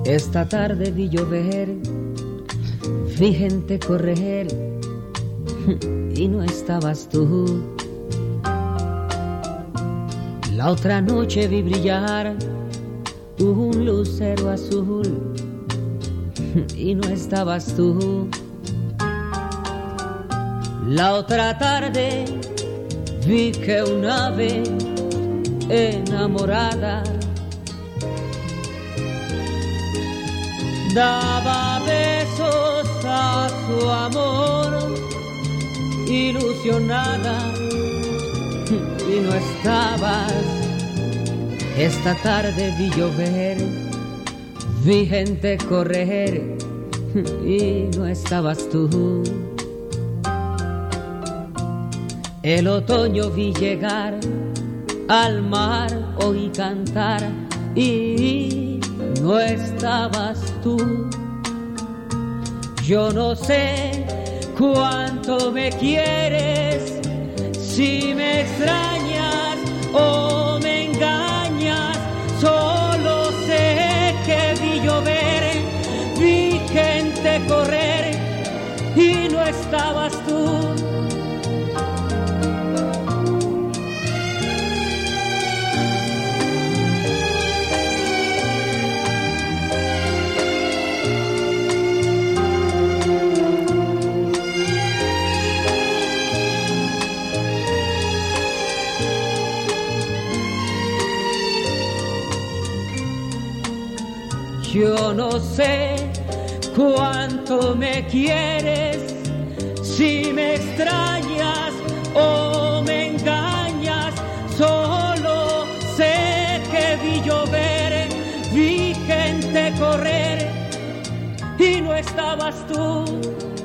Esta tarde vi llover, vi gente correr y no estabas tú. La otra noche vi brillar un lucero azul y no estabas tú. La otra tarde vi que un ave enamorada daba besos a su amor, ilusionada, y no estabas. Esta tarde vi llover, vi gente correr, y no estabas tú. El otoño vi llegar, al mar oí cantar, y no estabas tú. Yo no sé cuánto me quieres, si me extrañas o me engañas. Solo sé que vi llover, vi gente correr y no estabas tú. Yo no sé cuánto me quieres, si me extrañas o me engañas. Solo sé que vi llover, vi gente correr y no estabas tú.